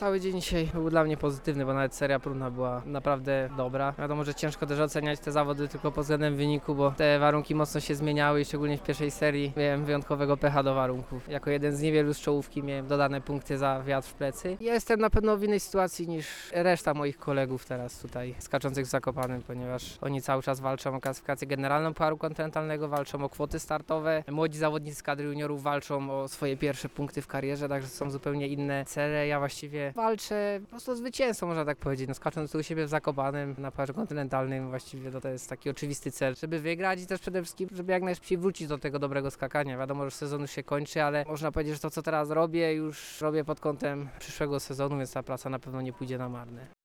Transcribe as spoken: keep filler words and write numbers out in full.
cały dzień dzisiaj był dla mnie pozytywny, bo nawet seria próbna była naprawdę dobra. Wiadomo, że ciężko też oceniać te zawody tylko pod względem wyniku, bo te warunki mocno się zmieniały i szczególnie w pierwszej serii miałem wyjątkowego pecha do warunków. Jako jeden z niewielu z czołówki miałem dodane punkty za wiatr w plecy. Ja jestem na pewno w innej sytuacji niż reszta moich kolegów teraz tutaj skaczących w Zakopanem, ponieważ oni cały czas walczą o klasyfikację generalną Pucharu Kontynentalnego, walczą o kwoty startowe. Młodzi zawodnicy z kadry juniorów walczą o swoje pierwsze punkty w karierze, także są zupełnie inne cele. Ja właściwie walczę po prostu o zwycięstwo, można tak powiedzieć. No, skacząc tu u siebie w Zakopanem na Pucharze Kontynentalnym właściwie to, to jest taki oczywisty cel, żeby wygrać i też przede wszystkim, żeby jak najszybciej wrócić do tego dobrego skakania. Wiadomo, że sezon już się kończy, ale można powiedzieć, że to, co teraz robię, już robię pod kątem przyszłego sezonu, więc ta praca na pewno nie pójdzie na marne.